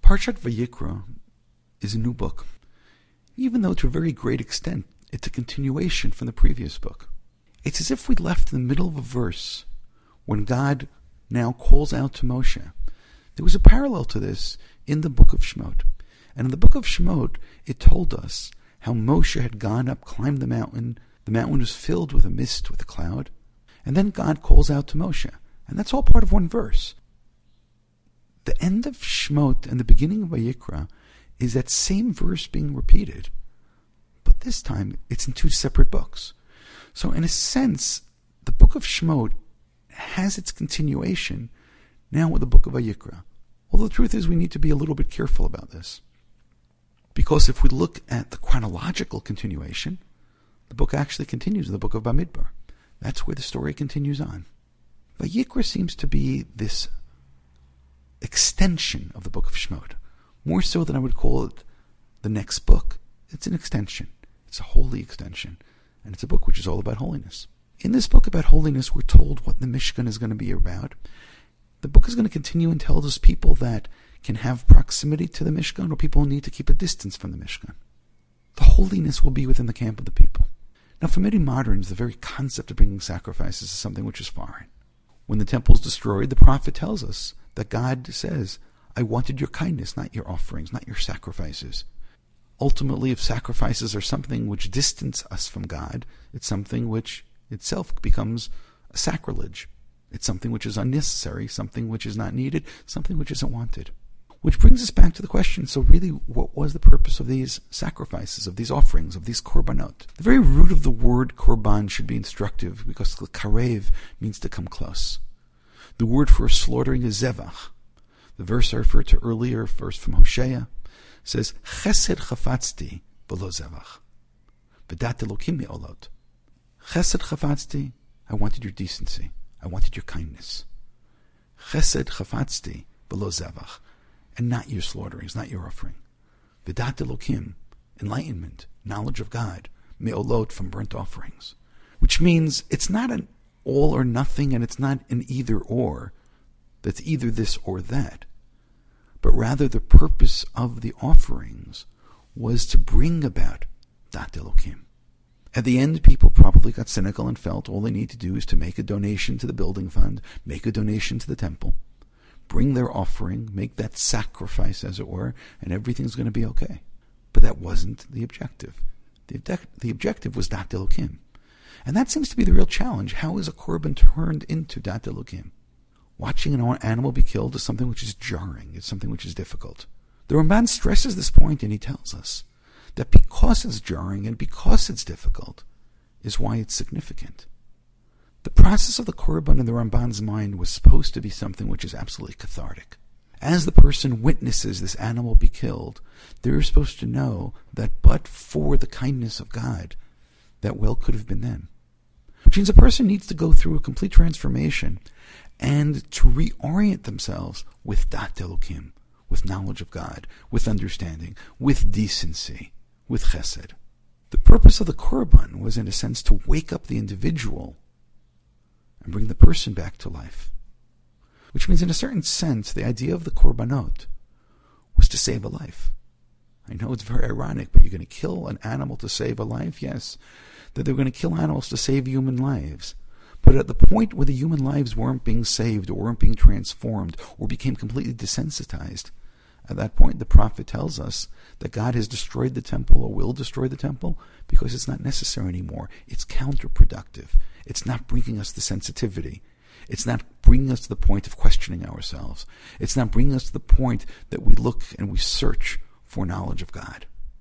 Parshat Vayikra is a new book, even though to a very great extent it's a continuation from the previous book. It's as if we left in the middle of a verse when God now calls out to Moshe. There was a parallel to this in the book of Shemot. And in the book of Shemot, it told us how Moshe had gone up, climbed the mountain. The mountain was filled with a mist, with a cloud. And then God calls out to Moshe. And that's all part of one verse. The end of Shemot and the beginning of Vayikra is that same verse being repeated. But this time, it's in two separate books. So in a sense, the book of Shemot has its continuation now with the book of Vayikra. Well, the truth is we need to be a little bit careful about this. Because if we look at the chronological continuation, the book actually continues in the book of Bamidbar. That's where the story continues on. Vayikra seems to be this extension of the book of Shemot. More so than I would call it the next book. It's an extension. It's a holy extension. And it's a book which is all about holiness. In this book about holiness, we're told what the Mishkan is going to be about. The book is going to continue and tell us people that can have proximity to the Mishkan or people who need to keep a distance from the Mishkan. The holiness will be within the camp of the people. Now, for many moderns, the very concept of bringing sacrifices is something which is foreign. When the temple is destroyed, the prophet tells us that God says, I wanted your kindness, not your offerings, not your sacrifices. Ultimately, if sacrifices are something which distance us from God, it's something which itself becomes a sacrilege. It's something which is unnecessary, something which is not needed, something which isn't wanted. Which brings us back to the question, so really, what was the purpose of these sacrifices, of these offerings, of these korbanot? The very root of the word korban should be instructive, because karev means to come close. The word for slaughtering is zevach. The verse I referred to earlier, verse from Hosea, says, Chesed chafatzti v'lo zevach. V'dat Elokim me'olot. Chesed chafatzti, I wanted your decency. I wanted your kindness. Chesed chafatzti v'lo zevach. And not your slaughterings, not your offering. V'dat Elokim, enlightenment, knowledge of God, me'olot, from burnt offerings. Which means it's not an all or nothing, and it's not an either or, that's either this or that. But rather the purpose of the offerings was to bring about Dat Elokim. At the end, people probably got cynical and felt all they need to do is to make a donation to the building fund, make a donation to the temple, bring their offering, make that sacrifice, as it were, and everything's going to be okay. But that wasn't the objective. The objective was Dat Elokim. And that seems to be the real challenge. How is a korban turned into Dat Elokim? Watching an animal be killed is something which is jarring. It's something which is difficult. The Ramban stresses this point, and he tells us that because it's jarring and because it's difficult is why it's significant. The process of the korban in the Ramban's mind was supposed to be something which is absolutely cathartic. As the person witnesses this animal be killed, they're supposed to know that but for the kindness of God, that well could have been them. Which means a person needs to go through a complete transformation and to reorient themselves with Dat Elokim, with knowledge of God, with understanding, with decency, with chesed. The purpose of the korban was, in a sense, to wake up the individual and bring the person back to life. Which means, in a certain sense, the idea of the korbanot was to save a life. I know it's very ironic, but you're going to kill an animal to save a life? Yes. That they're going to kill animals to save human lives. But at the point where the human lives weren't being saved or weren't being transformed or became completely desensitized, at that point the prophet tells us that God has destroyed the temple or will destroy the temple because it's not necessary anymore. It's counterproductive. It's not bringing us the sensitivity. It's not bringing us to the point of questioning ourselves. It's not bringing us to the point that we look and we search for knowledge of God.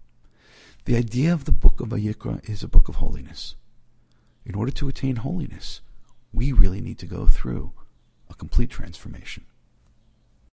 The idea of the book of Vayikra is a book of holiness. In order to attain holiness, we really need to go through a complete transformation.